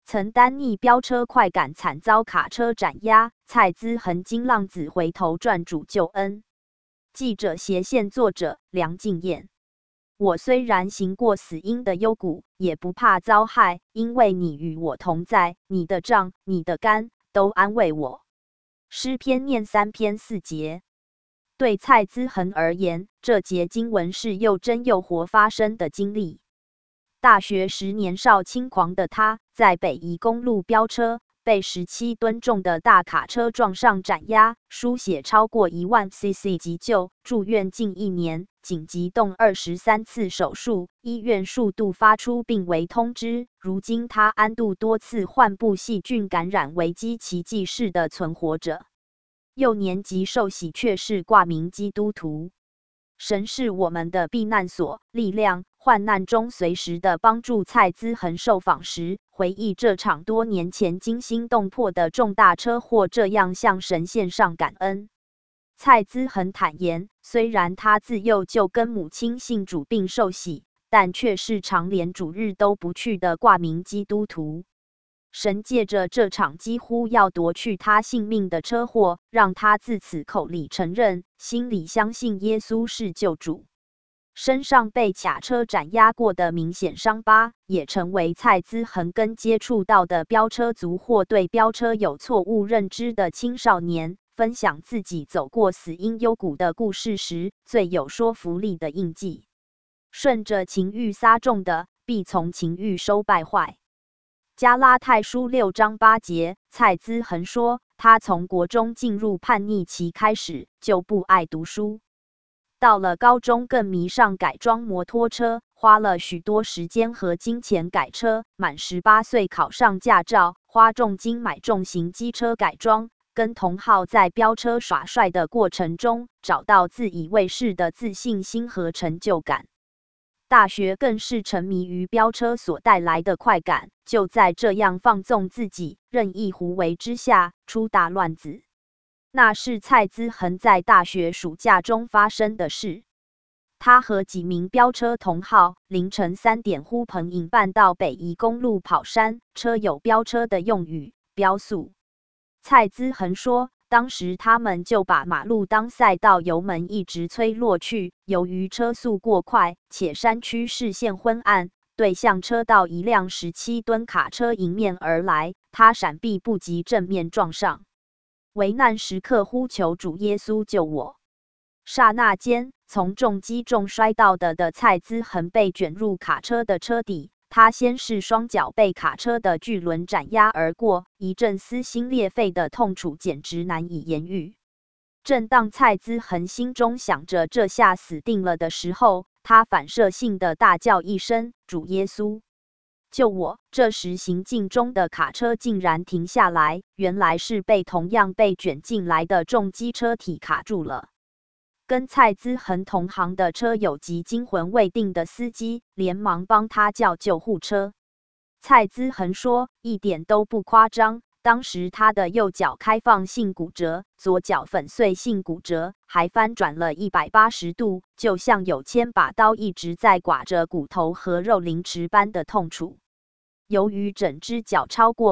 曾单逆飙车快赶，惨遭卡车斩压。蔡资恒经浪子回头传主救恩。记者斜线作者梁敬彦。我虽然行过死荫的幽谷，也不怕遭害，因为你与我同在，你的杖、你的竿都安慰我。诗篇念3篇4节。对蔡资恒而言，这节经文是又真又活发生的经历。大学时年少轻狂的他，在北宜公路飙车，被17吨重的大卡车撞上斩压，输血超过1万 cc 急救，住院近1年，紧急动23次手术，医院数度发出病危通知。如今他安度多次患部细菌感染危机，奇迹式的存活着。幼年即受洗，却是挂名基督徒。神是我们的避难所、力量，患难中随时的帮助。蔡资恒受访时回忆这场多年前惊心动魄的重大车祸，这样向神献上感恩。蔡资恒坦言，虽然他自幼就跟母亲信主并受洗，但却是常连主日都不去的挂名基督徒。神借着这场几乎要夺去他性命的车祸，让他自此口里承认，心里相信耶稣是救主。身上被卡车斩压过的明显伤疤，也成为蔡资恒跟接触到的飙车族或对飙车有错误认知的青少年，分享自己走过死荫幽谷的故事时最有说服力的印记。顺着情欲撒种的，必从情欲收败坏。加拉太书6章8节，蔡资恒说，他从国中进入叛逆期开始，就不爱读书。到了高中更迷上改装摩托车，花了许多时间和金钱改车，满18岁考上驾照，花重金买重型机车改装，跟同好在飙车耍帅的过程中，找到自以为是的自信心和成就感。大学更是沉迷于飙车所带来的快感，就在这样放纵自己、任意胡为之下，出大乱子。那是蔡资恒在大学暑假中发生的事。他和几名飙车同好，凌晨3点呼朋引伴到北宜公路跑山，车有飙车的用语，飙速。蔡资恒说，当时他们就把马路当赛道，油门一直催落去。由于车速过快，且山区视线昏暗，对向车道一辆17吨卡车迎面而来，他闪避不及，正面撞上。危难时刻呼求主耶稣救我。刹那间，从重击中摔到的蔡资恒被卷入卡车的车底。他先是双脚被卡车的巨轮斩压而过，一阵撕心裂肺的痛楚简直难以言喻。正当蔡资恒心中想着这下死定了的时候，他反射性的大叫一声：“主耶稣，救我！”这时行进中的卡车竟然停下来，原来是被同样被卷进来的重机车体卡住了。跟蔡资恒同行的车友及惊魂未定的司机连忙帮他叫救护车。蔡资恒说，一点都不夸张，当时他的右脚开放性骨折，左脚粉碎性骨折，还翻转了180度，就像有千把刀一直在刮着骨头和肉，凌迟般的痛楚。由于整只脚超过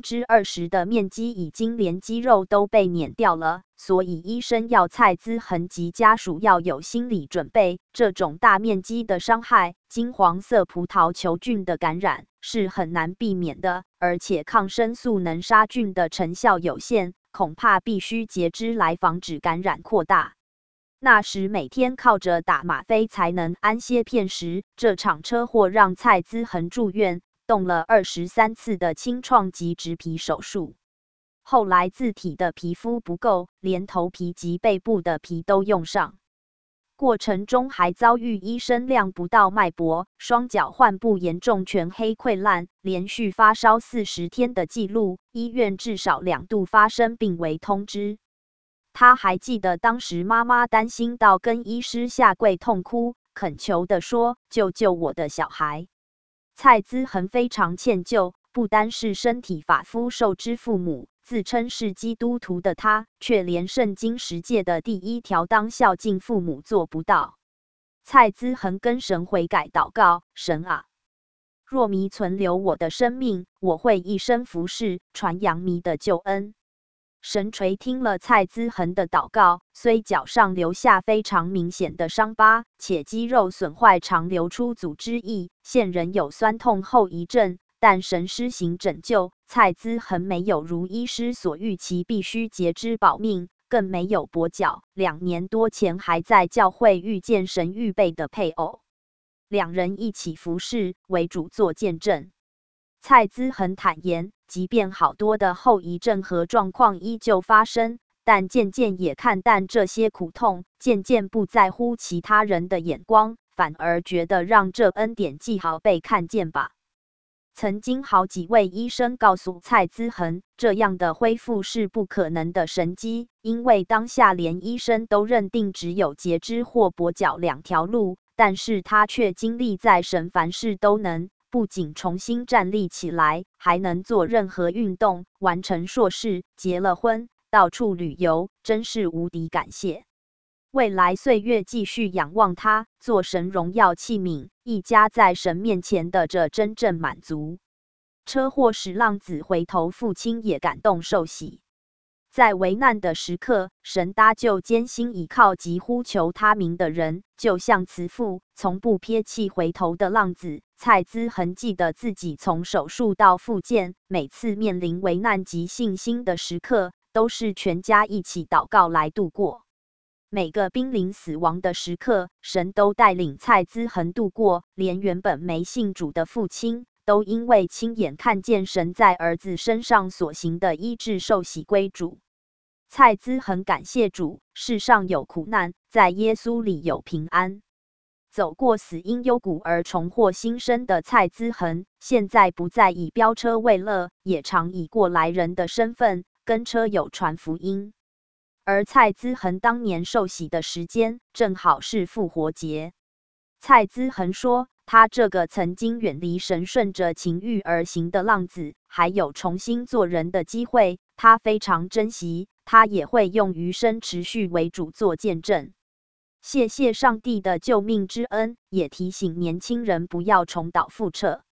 20%的面积已经连肌肉都被碾掉了，所以医生要蔡资恒及家属要有心理准备，这种大面积的伤害，金黄色葡萄球菌的感染是很难避免的，而且抗生素能杀菌的成效有限，恐怕必须截肢来防止感染扩大。那时每天靠着打吗啡才能安歇片时，这场车祸让蔡资恒住院，动了23次的清创及植皮手术。后来自体的皮肤不够，连头皮及背部的皮都用上。过程中还遭遇医生量不到脉搏，双脚患部严重全黑溃烂，连续发烧40天的记录，医院至少2度发生病危通知。他还记得当时妈妈担心到跟医师下跪痛哭，恳求地说：“救救我的小孩。”蔡资恒非常歉疚，不单是身体发肤受之父母，自称是基督徒的他，却连圣经10诫的第1条当孝敬父母做不到。蔡资恒跟神悔改祷告：“神啊， 若弥存留我的生命，我会一生服侍，传扬弥的救恩。神垂听了蔡资恒的祷告，虽脚上留下非常明显的伤疤，且肌肉损坏常流出组织液，现仍有酸痛后遗症，但神施行拯救，蔡资恒没有如医师所预期必须截肢保命，更没有跛脚。2年多前还在教会遇见神预备的配偶，两人一起服侍，为主作见证。蔡资恒坦言，即便好多的后遗症和状况依旧发生，但渐渐也看淡这些苦痛，渐渐不在乎其他人的眼光，反而觉得让这恩典记好被看见吧。曾经好几位医生告诉蔡资恒，这样的恢复是不可能的神迹，因为当下连医生都认定只有截肢或跛脚2条路，但是他却经历在神凡事都能。不仅重新站立起来，还能做任何运动，完成硕士，结了婚，到处旅游，真是无敌感谢。未来岁月继续仰望他，做神荣耀器皿，一家在神面前的这真正满足。车祸使浪子回头，父亲也感动受洗。在危难的时刻，神搭救艰辛倚靠及呼求他名的人，就像慈父，从不撇弃回头的浪子。蔡资恒记得自己从手术到复健，每次面临危难及信心的时刻，都是全家一起祷告来度过。每个濒临死亡的时刻，神都带领蔡资恒度过，连原本没信主的父亲，都因为亲眼看见神在儿子身上所行的医治受洗归主。蔡资恒感谢主，世上有苦难，在耶稣里有平安。走过死因幽谷而重获新生的蔡资恒，现在不再以飙车为乐，也常以过来人的身份跟车友传福音。而蔡资恒当年受洗的时间，正好是复活节。蔡资恒说，他这个曾经远离神、顺着情欲而行的浪子，还有重新做人的机会，他非常珍惜，他也会用余生持续为主做见证。谢谢上帝的救命之恩，也提醒年轻人不要重蹈覆辙。